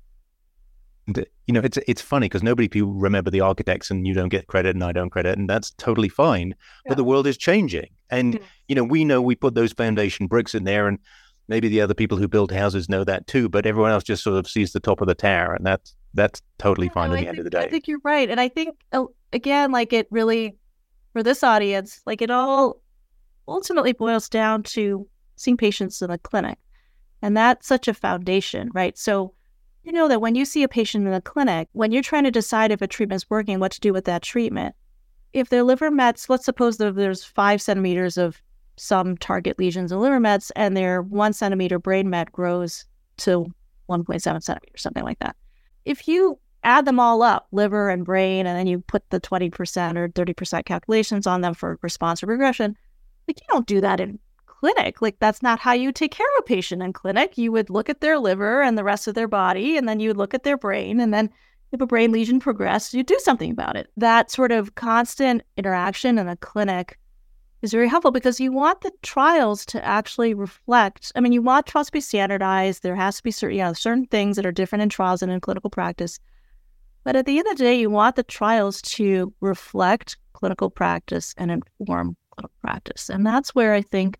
A: And, it's funny because people remember the architects, and you don't get credit and I don't credit, and that's totally fine. Yeah. But the world is changing. And, we know we put those foundation bricks in there, and maybe the other people who build houses know that too, but everyone else just sort of sees the top of the tower, and that's totally fine at the end of the day.
B: I think you're right. And I think, again, like it really, for this audience, like it all ultimately boils down to seeing patients in the clinic. And that's such a foundation, right? So that when you see a patient in the clinic, when you're trying to decide if a treatment's working, what to do with that treatment, if their liver mets, let's suppose that there's 5 centimeters of some target lesions in liver mets, and their 1 centimeter brain met grows to 1.7 centimeters, something like that. If you add them all up, liver and brain, and then you put the 20% or 30% calculations on them for response or regression, like you don't do that in clinic. Like that's not how you take care of a patient in clinic. You would look at their liver and the rest of their body, and then you would look at their brain, and then if a brain lesion progressed, you do something about it. That sort of constant interaction in a clinic is very helpful because you want the trials to actually reflect. I mean, you want trials to be standardized. There has to be certain things that are different in trials and in clinical practice. But at the end of the day, you want the trials to reflect clinical practice and inform clinical practice. And that's where I think,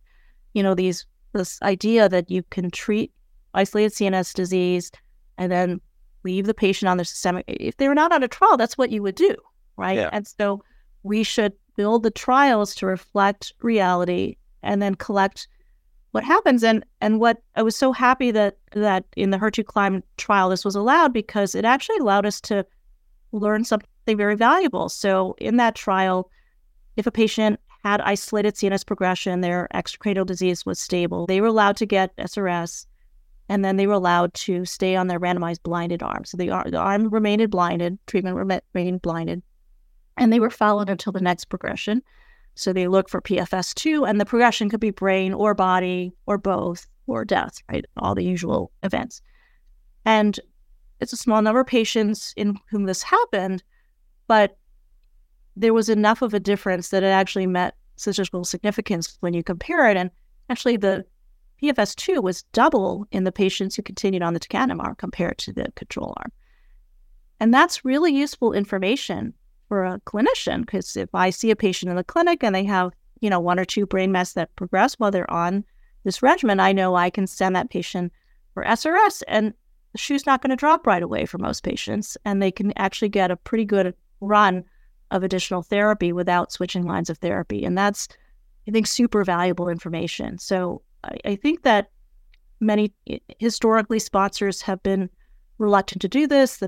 B: this idea that you can treat isolated CNS disease and then leave the patient on their systemic. If they're not on a trial, that's what you would do, right? Yeah. And so we should build the trials to reflect reality and then collect what happens. And what I was so happy that in the HER2CLIMB trial, this was allowed because it actually allowed us to learn something very valuable. So in that trial, if a patient had isolated CNS progression, their extracranial disease was stable, they were allowed to get SRS, and then they were allowed to stay on their randomized blinded arm. So the arm remained blinded, treatment remained blinded, and they were followed until the next progression. So they look for PFS2, and the progression could be brain or body or both or death, right? All the usual events. And it's a small number of patients in whom this happened, but there was enough of a difference that it actually met statistical significance when you compare it. And actually the PFS2 was double in the patients who continued on the tucatinib arm compared to the control arm. And that's really useful information for a clinician, because if I see a patient in the clinic and they have, 1 or 2 brain mets that progress while they're on this regimen, I know I can send that patient for SRS, and the shoe's not going to drop right away for most patients, and they can actually get a pretty good run of additional therapy without switching lines of therapy. And that's, I think, super valuable information. So I think that many historically sponsors have been reluctant to do this. They've not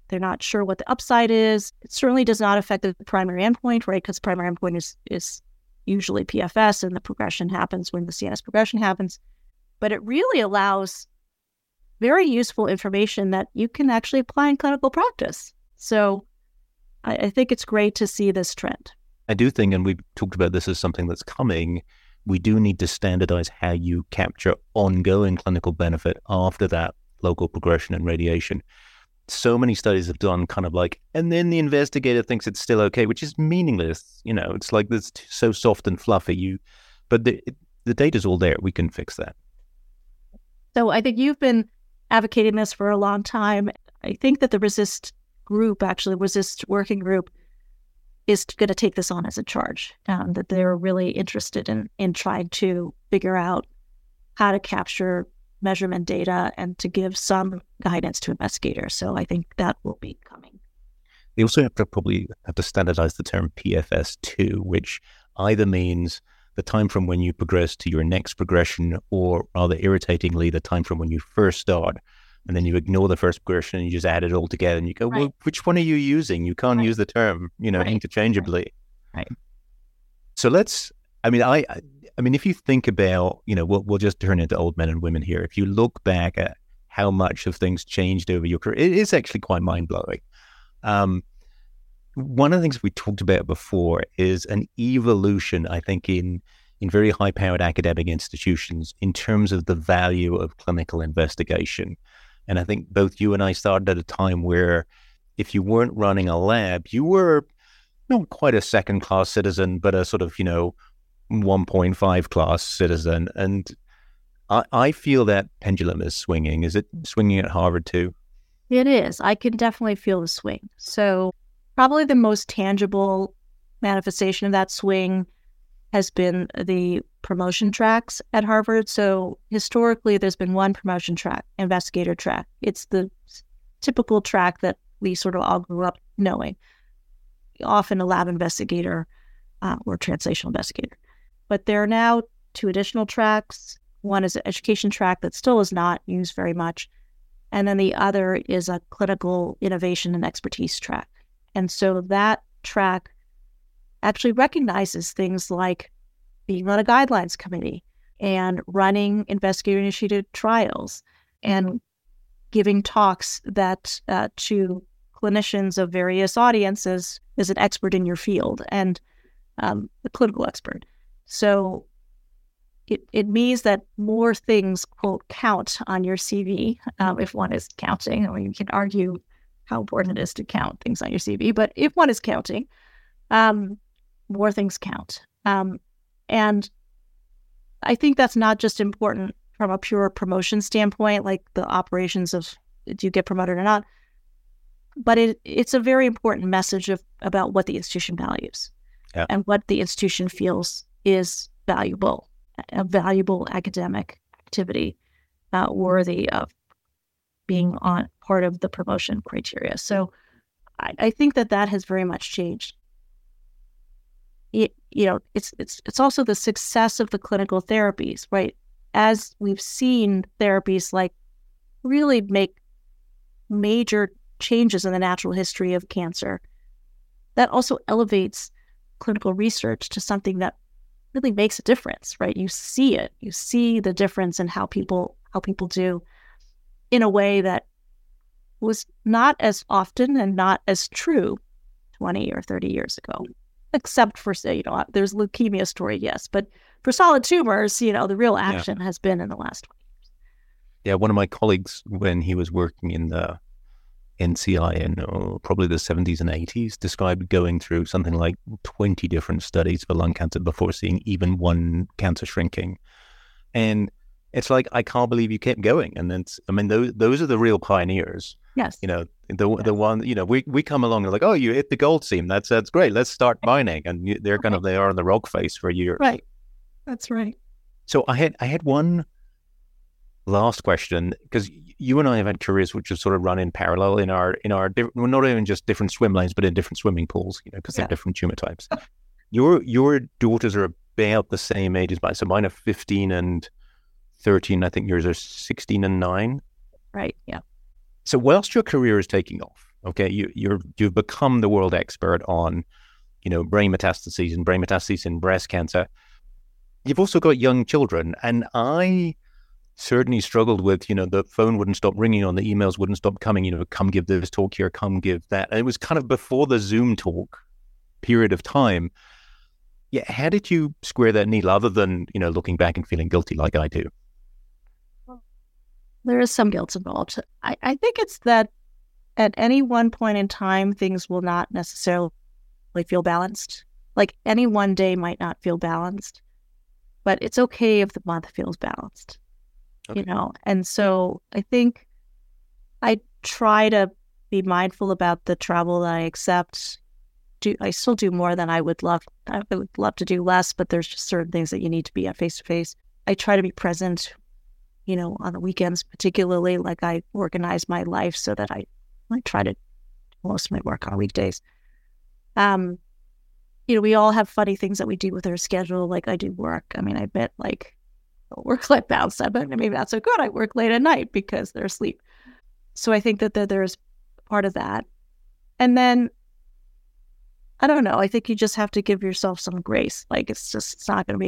B: They're not sure what the upside is. It certainly does not affect the primary endpoint, right? Because primary endpoint is usually PFS, and the progression happens when the CNS progression happens. But it really allows very useful information that you can actually apply in clinical practice. So I think it's great to see this trend.
A: I do think, and we've talked about this as something that's coming, we do need to standardize how you capture ongoing clinical benefit after that local progression and radiation. So many studies have done kind of like, and then the investigator thinks it's still okay, which is meaningless. It's like this so soft and fluffy. But the data's all there. We can fix that.
B: So I think you've been advocating this for a long time. I think that the RECIST working group is going to take this on as a charge, that they're really interested in trying to figure out how to capture measurement data and to give some guidance to investigators. So I think that will be coming.
A: They also probably have to standardize the term PFS2, which either means the time from when you progress to your next progression, or rather irritatingly, the time from when you first start. And then you ignore the first progression and you just add it all together and you go, well, which one are you using? You can't use the term, interchangeably.
B: Right.
A: So if you think about, we'll just turn into old men and women here. If you look back at how much have things changed over your career, it is actually quite mind-blowing. One of the things we talked about before is an evolution, I think, in very high-powered academic institutions in terms of the value of clinical investigation. And I think both you and I started at a time where if you weren't running a lab, you were not quite a second-class citizen, but a sort of, 1.5 class citizen. And I feel that pendulum is swinging. Is it swinging at Harvard too?
B: It is. I can definitely feel the swing. So probably the most tangible manifestation of that swing has been the promotion tracks at Harvard. So historically, there's been one promotion track, investigator track. It's the typical track that we sort of all grew up knowing, often a lab investigator or translational investigator. But there are now two additional tracks. One is an education track that still is not used very much. And then the other is a clinical innovation and expertise track. And so that track actually recognizes things like being on a guidelines committee and running investigator-initiated trials and giving talks that to clinicians of various audiences as an expert in your field and a clinical expert. So it means that more things, quote, count on your CV, if one is counting. I mean, you can argue how important it is to count things on your CV, but if one is counting, more things count. And I think that's not just important from a pure promotion standpoint, like the operations of do you get promoted or not, but it's a very important message about what the institution values and what the institution feels is valuable, a valuable academic activity worthy of being on part of the promotion criteria. So I think that has very much changed. It's also the success of the clinical therapies, right? As we've seen therapies like really make major changes in the natural history of cancer, that also elevates clinical research to something that really makes a difference, right? You see it. You see the difference in how people do in a way that was not as often and not as true 20 or 30 years ago. Except for, there's leukemia story, yes. But for solid tumors, the real action has been in the last 20 years.
A: Yeah, one of my colleagues, when he was working in the NCI in probably the 70s and 80s, described going through something like 20 different studies for lung cancer before seeing even one cancer shrinking. And it's like, I can't believe you kept going. And then, those are the real pioneers.
B: Yes.
A: The one, we come along and like, oh, you hit the gold seam. That's great. Let's start mining. And they are on the rock face for a year.
B: Right. That's right.
A: So I had one last question, because you and I have had careers which have sort of run in parallel in our well, not even just different swim lanes, but in different swimming pools, because they're different tumor types. Your daughters are about the same age as mine. So mine are 15 and 13. I think yours are 16 and 9.
B: Right. Yeah.
A: So whilst your career is taking off, Okay, you've become the world expert on, brain metastases in breast cancer. You've also got young children, and I certainly struggled with, the phone wouldn't stop ringing on, the emails wouldn't stop coming, come give this talk here, come give that. And it was kind of before the Zoom talk period of time. Yeah, how did you square that needle other than, looking back and feeling guilty like I do?
B: There is some guilt involved. I think it's that at any one point in time, things will not necessarily feel balanced. Like any one day might not feel balanced, but it's okay if the month feels balanced,
A: Okay.
B: And so I think I try to be mindful about the travel that I accept. I still do more than I would love. I would love to do less, but there's just certain things that you need to be at face to face. I try to be present, on the weekends, particularly. Like I organize my life so that I try to do most of my work on weekdays. We all have funny things that we do with our schedule. Like I do work. I mean, I bet work-life balance, but maybe not so good. I work late at night because they're asleep. So I think that there's part of that. And then, I don't know, I think you just have to give yourself some grace. Like it's not going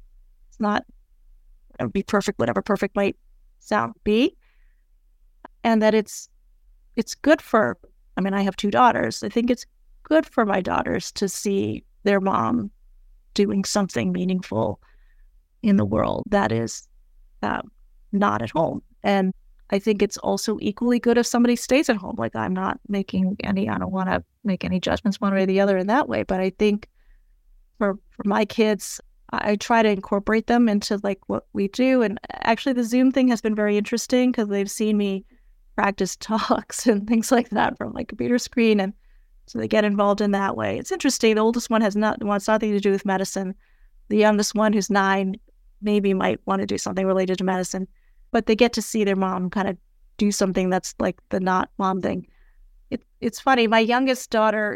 B: to be perfect, whatever perfect might be. And that it's good for, I have 2 daughters. I think it's good for my daughters to see their mom doing something meaningful in the world that is not at home. And I think it's also equally good if somebody stays at home. Like I don't want to make any judgments one way or the other in that way. But I think for my kids, I try to incorporate them into what we do. And actually the Zoom thing has been very interesting because they've seen me practice talks and things like that from my computer screen. And so they get involved in that way. It's interesting. The oldest one wants nothing to do with medicine. The youngest one, who's 9, maybe might want to do something related to medicine, but they get to see their mom kind of do something that's like the not mom thing. It's funny. My youngest daughter,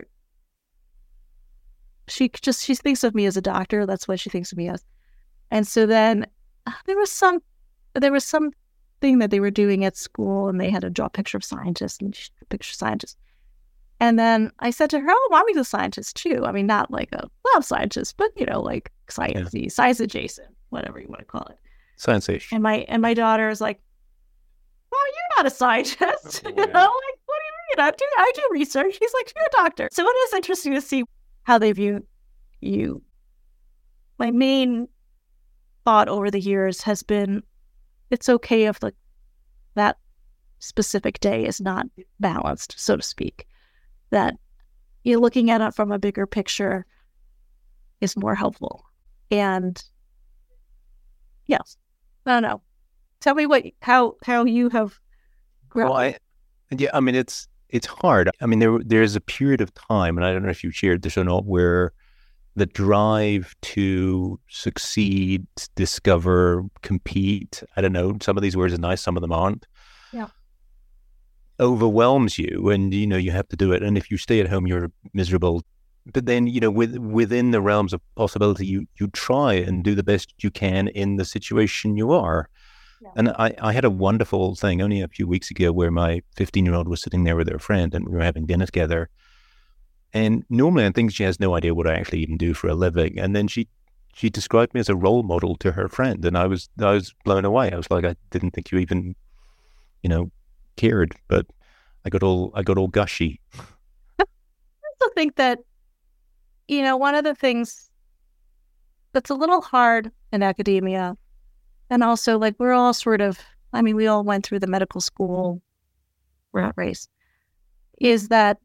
B: she thinks of me as a doctor. That's what she thinks of me as. And so then there was something that they were doing at school, and they had to draw a picture of scientists, and she drew a picture of scientists. And then I said to her, "Oh, mommy's a scientist too. I mean, not like a lab scientist, but like science-y, science adjacent, whatever you want to call it."
A: Science-ish.
B: And my daughter is like, "Well, you're not a scientist."
A: Oh,
B: What do you mean? I do research. He's like, "You're a doctor." So it is interesting to see how they view you. My main thought over the years has been, it's okay if that specific day is not balanced, so to speak. That you're looking at it from a bigger picture is more helpful. And yes, I don't know. Tell me how you have grown.
A: Well, it's hard. I mean, there's a period of time, and I don't know if you shared this or not, where the drive to succeed, discover, compete, I don't know, some of these words are nice, some of them aren't.
B: Yeah.
A: Overwhelms you, and you have to do it. And if you stay at home, you're miserable. But then within the realms of possibility, you try and do the best you can in the situation you are. Yeah. And I had a wonderful thing only a few weeks ago where my 15-year-old was sitting there with her friend, and we were having dinner together. And normally I think she has no idea what I actually even do for a living. And then she described me as a role model to her friend, and I was blown away. I was like, I didn't think you even cared, but I got all gushy.
B: I also think that one of the things that's a little hard in academia, and also we're all sort of, we all went through the medical school rat race, is that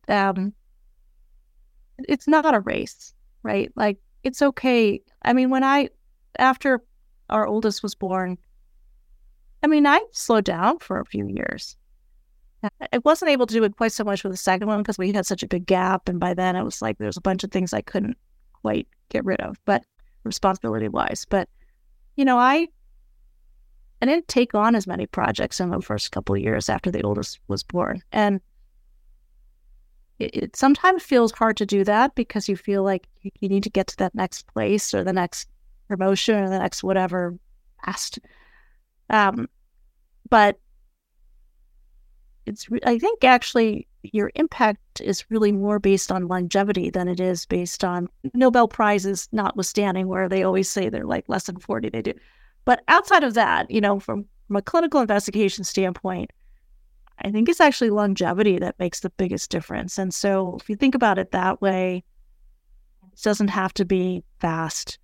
B: it's not a race, right? Like it's okay. After our oldest was born, I slowed down for a few years. I wasn't able to do it quite so much with the second one because we had such a big gap. And by then it was like, there's a bunch of things I couldn't quite get rid of, but responsibility wise. But, I didn't take on as many projects in the first couple of years after the oldest was born. And it sometimes feels hard to do that because you feel like you need to get to that next place or the next promotion or the next whatever past. But I think actually your impact is really more based on longevity than it is based on Nobel Prizes, notwithstanding, where they always say they're like less than 40. They do. But outside of that, from a clinical investigation standpoint, I think it's actually longevity that makes the biggest difference. And so if you think about it that way, it doesn't have to be fast.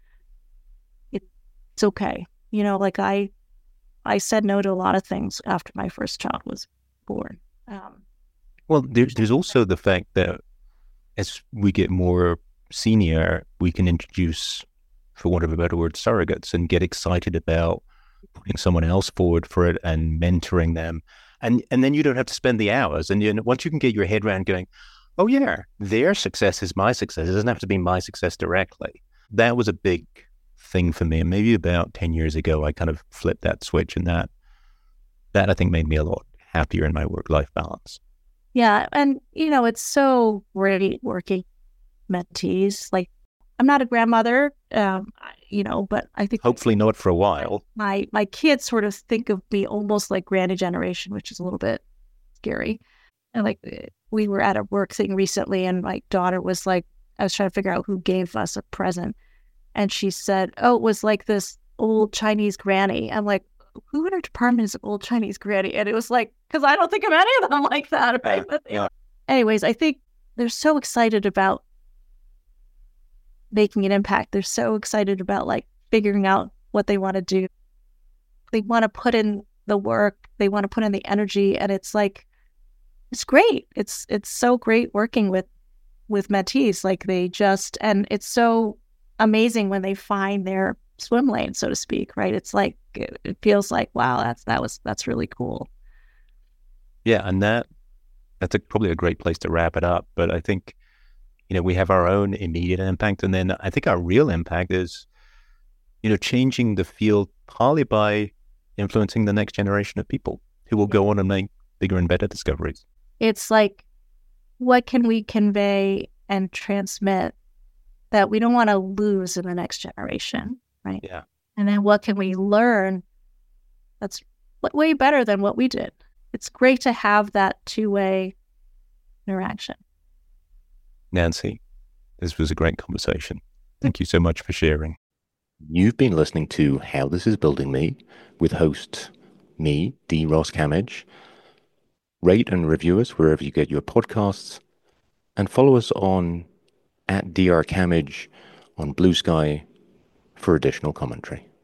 B: It's okay. Like I said no to a lot of things after my first child was born.
A: Well, there's also the fact that as we get more senior, we can introduce, for want of a better word, surrogates and get excited about putting someone else forward for it and mentoring them. And then you don't have to spend the hours. And once you can get your head around going, oh yeah, their success is my success. It doesn't have to be my success directly. That was a big thing for me. And maybe about 10 years ago, I kind of flipped that switch, and that I think made me a lot happier in my work-life balance.
B: Yeah. And, it's so great working mentees. Like, I'm not a grandmother, but I think
A: hopefully not for a while.
B: My kids sort of think of me almost like granny generation, which is a little bit scary. And like, we were at a work thing recently, and my daughter was like, I was trying to figure out who gave us a present. And she said, oh, it was like this old Chinese granny. I'm like, who in our department is an old Chinese granny? And it was like, because I don't think of any of them like that. Right? But anyways, I think they're so excited about making an impact. They're so excited about like figuring out what they want to do. They want to put in the work. They want to put in the energy. And it's like, it's great. It's so great working with mentees. Like and it's so amazing when they find their swim lane, so to speak, right? It's like, it feels like, wow, that's really cool.
A: Yeah. And that's probably a great place to wrap it up. But I think, we have our own immediate impact. And then I think our real impact is, changing the field partly by influencing the next generation of people who will go on and make bigger and better discoveries.
B: It's like, what can we convey and transmit that we don't want to lose in the next generation, right?
A: Yeah.
B: And then what can we learn that's way better than what we did? It's great to have that two-way interaction.
A: Nancy, this was a great conversation. Thank you so much for sharing. You've been listening to How This Is Building Me with host me, D. Ross Camage. Rate and review us wherever you get your podcasts, and follow us on @drcamage on Blue Sky for additional commentary.